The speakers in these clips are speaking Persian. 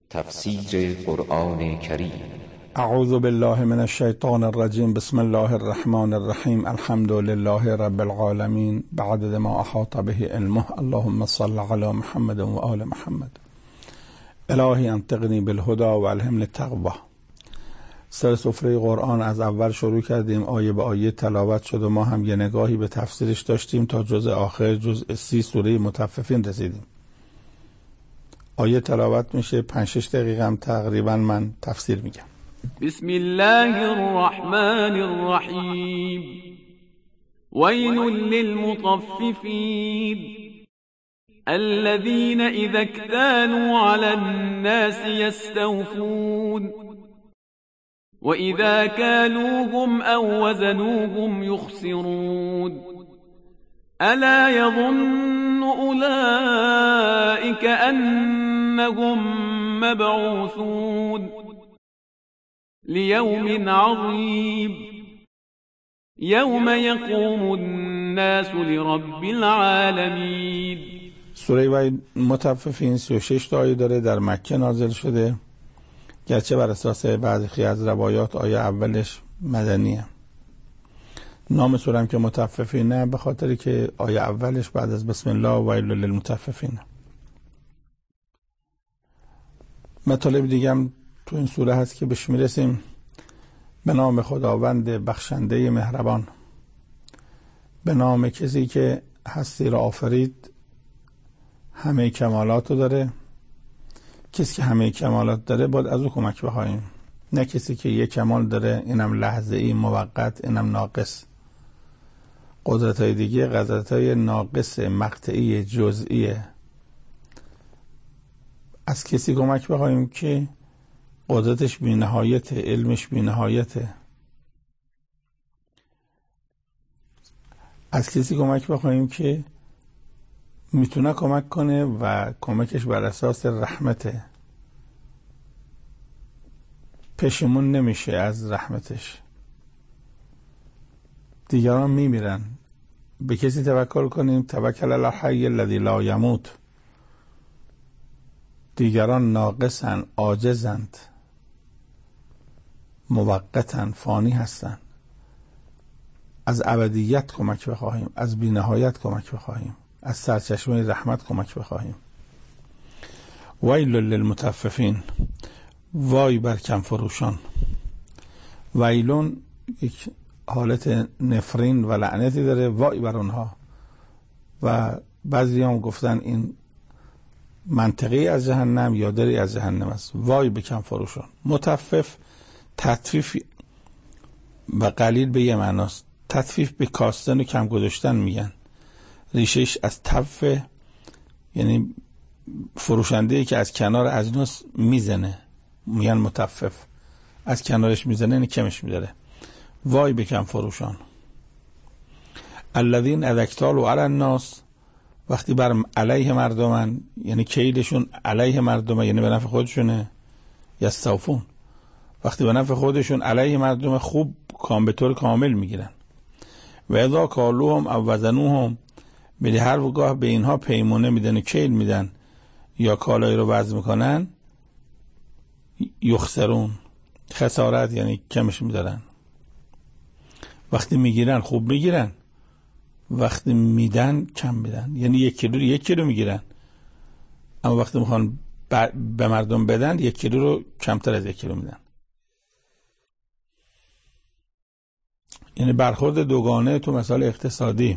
تفسیر قرآن کریم. اعوذ بالله من الشیطان الرجیم. بسم الله الرحمن الرحیم. الحمد لله رب العالمین بعدد ما احاط به علمه. اللهم صل علی محمد و آل محمد. الهی انطقنی بالهدى و الهمنی التقوی. سر سفره قرآن از اول شروع کردیم، آیه به آیه تلاوت شد و ما هم یه نگاهی به تفسیرش داشتیم تا جزء آخر، جزء 30 سوره مطففین رسیدیم. آیه تلاوت میشه، 5-6 دقیقه هم تقریبا من تفسیر میگم. بسم الله الرحمن الرحیم. ویل للمطففین الذين اذا اكتالوا على الناس يستوفون وإذا كالوهم أو وزنوهم يخسرون ألا يظن أولئك أنهم مبعوثون ليوم عظيم يوم يقوم الناس لرب العالمين. سوره مطففین 36 تا آیه داره، در مکه نازل شده، گرچه بر اساس بعضی از روایات آیه اولش مدنیه. نام سوره هم که مطففینه به خاطری که آیه اولش بعد از بسم الله ویل للمطففین. مطالب دیگه هم تو این سوره هست که بهش میرسیم. به نام خداوند بخشنده مهربان، به نام کسی که هستی را آفرید، همه کمالات رو داره. کسی که همه کمالات داره باید از او کمک بخواهیم، نه کسی که یک کمال داره اینم لحظه‌ای موقت، اینم ناقص. قدرت‌های دیگه قدرت‌های ناقص، مقطعی، جزئیه. از کسی کمک بخواهیم که قدرتش بی‌نهایت، علمش بی‌نهایت. از کسی کمک بخواهیم که میتونه کمک کنه و کمکش بر اساس رحمته، پشیمون نمیشه از رحمتش. دیگران میمیرن، به کسی توکل کنیم، توکل علی الحی الذی لا یموت. دیگران ناقصن، عاجزند، موقتن، فانی هستند. از ابدیت کمک بخواهیم، از بی‌نهایت کمک بخواهیم، از سرچشمه رحمت کمک بخواهیم. ویل للمطففین، وای بر کم فروشان. ویلون یک حالت نفرین و لعنتی داره، وای بر اونها. و بعضی هم گفتن این منطقی از جهنم یا دری از جهنم است. وای به کم فروشان. مطفف، تطفیف و قلیل به یه معناست. تطفیف به کاستن و کم گذاشتن میگن. ریشش از طف، یعنی فروشنده‌ای که از کنار اجناس میزنه، میگن مطفف. از کنارش میزنه یعنی کمش میداره. وای به کم فروشان. الذین اذا اکتالوا علی الناس، وقتی بر علیه مردمن، یعنی کیدشون علیه مردمه، یعنی به نفع خودشونه. یستوفون، وقتی به نفع خودشون علیه مردم خوب به طور کامل میگیرن. و اذا کالوهم او وزنوهم، به هر وگاه به اینها پیمونه میدن و کیل میدن یا کالایی رو وزن میکنن، یخسرون، خسارت، یعنی کمش میدارن. وقتی میگیرن خوب میگیرن، وقتی میدن کم میدن، یعنی 1 کیلو میگیرن، اما وقتی میخوان به مردم بدن 1 کیلو رو کمتر از 1 کیلو میدن. یعنی برخورد دوگانه تو مسائل اقتصادی.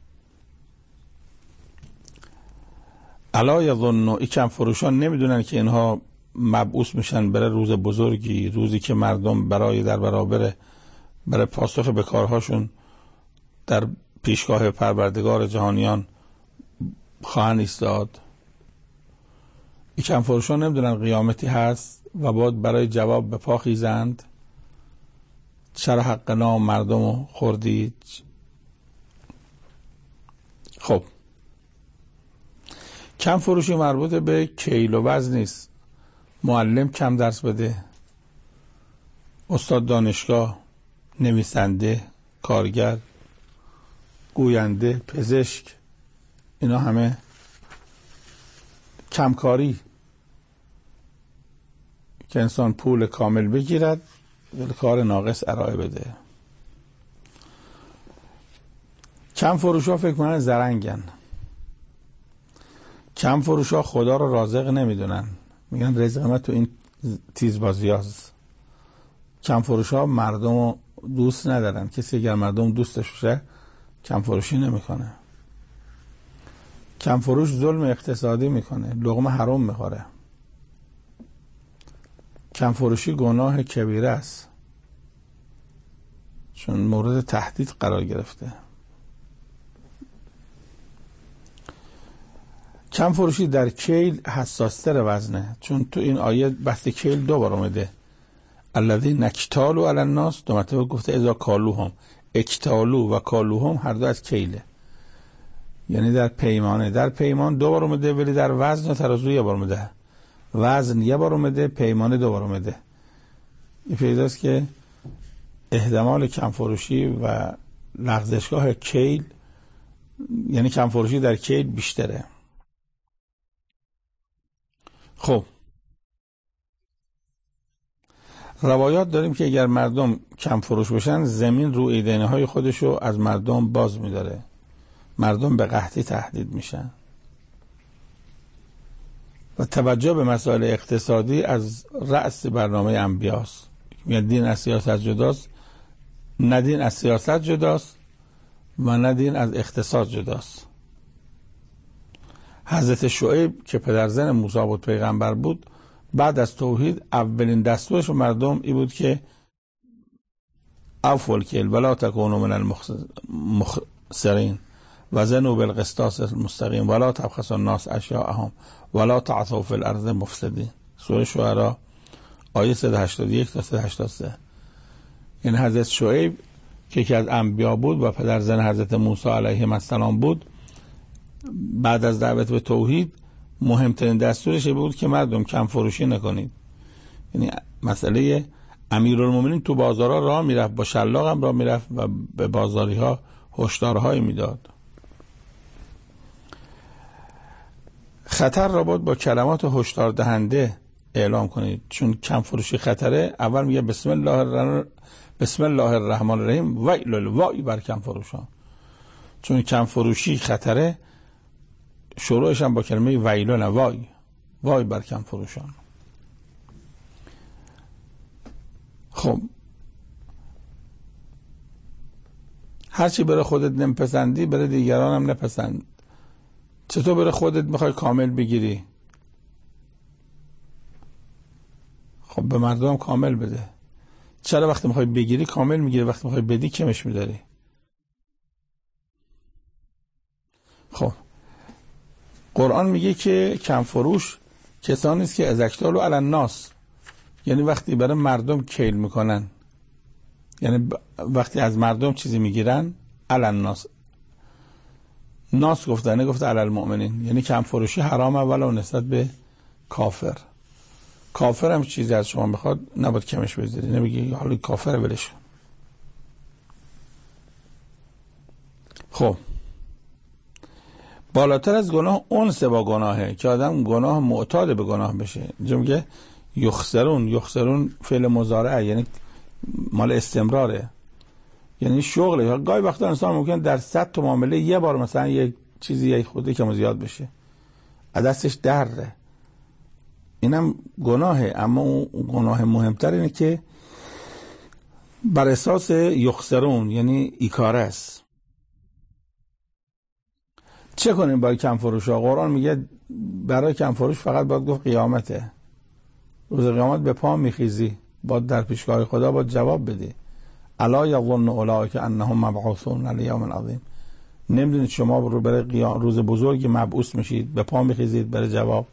الا یظن، این کم فروشان نمیدونن که اینها مبعوث میشن برای روز بزرگی، روزی که مردم برای در برای پاسخ به کارهاشون در پیشگاه پروردگار جهانیان خواهند ایستاد. این کم فروشان نمیدونن قیامتی هست و باید برای جواب به پا خیزند. چرا حق نام مردم خوردید؟ خب، کم فروشی مربوط به کیل و وزن نیست. معلم کم درس بده، استاد دانشگاه، نویسنده، کارگر، گوینده، پزشک، اینا همه کمکاری. که انسان پول کامل بگیرد ولی کار ناقص ارائه بده. کم فروش ها فکر کنن زرنگن. کم فروش ها خدا رو رازق نمیدونن، میگن رزق من تو این تیزبازی هاست. کم فروش ها مردم رو دوست ندارن. کسی اگر مردم دوستش باشه کم فروشی نمیکنه. کم فروش ظلم اقتصادی میکنه، لقمه حرام میخوره. کم فروشی گناه کبیره است، چون مورد تهدید قرار گرفته. کم فروشی در کیل حساستر وزنه، چون تو این آیه بحث کیل دو بار اومده. الذین اکتالوا علی الناس، دو مرتبه گفته اذا کالوهم. اکتالو و کالوهم هر دو از کیله، یعنی در پیمانه. در پیمان دو بار اومده، ولی در وزن و ترازو یه بار اومده. وزن یه بار اومده، پیمانه دو بار اومده. این پیداست که احتمال کم فروشی و لغزشگاه کیل، یعنی کم فروشی در کیل بیشتره. خب روایات داریم که اگر مردم کم فروش باشن زمین رو ایدنه های خودشو از مردم باز میداره، مردم به قحطی تهدید میشن. و توجه به مسائل اقتصادی از رأس برنامه انبیاست. میگن دین از سیاست جداست، نه دین از سیاست جداست و نه دین از اقتصاد جداست. حضرت شعیب که پدرزن موسی بود، پیغمبر بود، بعد از توحید اولین دستورش به مردم این بود که اوفوا الکیل ولا تکونوا من المخسرین وزنوا بالقسطاس المستقیم ولا تبخسوا الناس اشیاءهم ولا تعثوا فی الارض مفسدین. سوره شعراء آیه 181 تا 183. این حضرت شعیب که یکی از انبیا بود و پدرزن حضرت موسی علیه السلام بود، بعد از دعوت به توحید مهمترین دستورش بود که مردم کم فروشی نکنید. یعنی مسئله امیرالمومنین تو بازارها راه میرفت، با شلاق هم راه میرفت و به بازاری ها هشدارهایی میداد. خطر را باید با کلمات هشدار دهنده اعلام کنید، چون کم فروشی خطره. اول میگه بسم الله الرحمن الرحیم، ویل الوای بر کم فروشان. چون کم فروشی خطره، شروعش هم با کلمه ویلون، وای بر کم فروشان. خب هرچی برای خودت نمیپسندی برای دیگران هم نپسند. چطور برای خودت میخوای کامل بگیری؟ خب به مردم کامل بده. چرا وقتی میخوای بگیری کامل میگیری، وقتی میخوای بدی کمش میداری؟ خب قرآن میگه که کم فروش کسانی است که از اکتالوا علی الناس، یعنی وقتی برای مردم کیل میکنن، یعنی وقتی از مردم چیزی میگیرن. علی الناس، ناس گفته، نگفته علی المؤمنین. یعنی کم فروشی حرام اولا و نسبت به کافر. کافر هم چیزی از شما بخواد نباید کمش بذاری، نمیگی حالا کافر ولش کن. خب بالاتر از گناه انس با گناهه که آدم گناه معتاد به گناه بشه. اینجا میگه یخسرون فعل مضارعه، یعنی مال استمراره، یعنی شغله. گاهی وقتا انسان ممکن در 100 تا معامله یه بار مثلا یک چیزی یک خودی که زیاد بشه، دستش دره، اینم گناهه. اما اون گناه مهمتر اینه که بر اساس یخسرون، یعنی ایکاره است. چه کنیم برای کم فروش ها؟ قرآن میگه برای کم فروش فقط باید گفت قیامته. روز قیامت به پا میخیزی، باید در پیشگاه خدا باید جواب بدی. الا یظن اولئک انهم مبعوثون لیوم عظیم. نمیدونید شما رو برای روز بزرگی مبعوث میشید، به پا میخیزید برای جواب.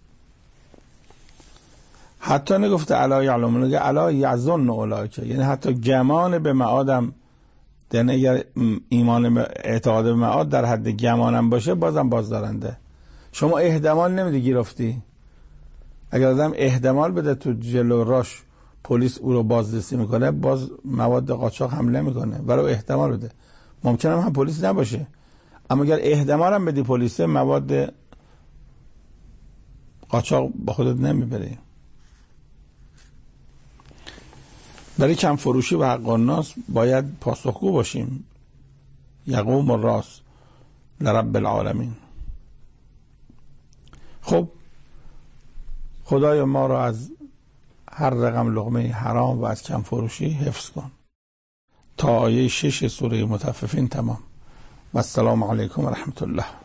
حتی نگفته الا یعلمون، نگه الا یظن اولئک، یعنی حتی گمان به معادم. یعنی اگر ایمان اعتقاد به معاد در حد گمانم باشه بازم بازدارنده. شما احتمال نمیدی گرفتی. اگر آدم احتمال بده تو جلو راش پلیس او رو بازرسی میکنه، باز مواد قاچاق حمله میکنه، ولی احتمال بده. ممکنه هم پلیس نباشه، اما اگر احتمال هم بدی پلیس، مواد قاچاق با خودت نمیبری. برای کم فروشی و حق الناس باید پاسخگو باشیم. یقوم الراس لرب العالمین. خب خدای ما را از هر رقم لقمه حرام و از کم فروشی حفظ کن. تا آیه 6 سوره مطففین تمام. و السلام علیکم و رحمت الله.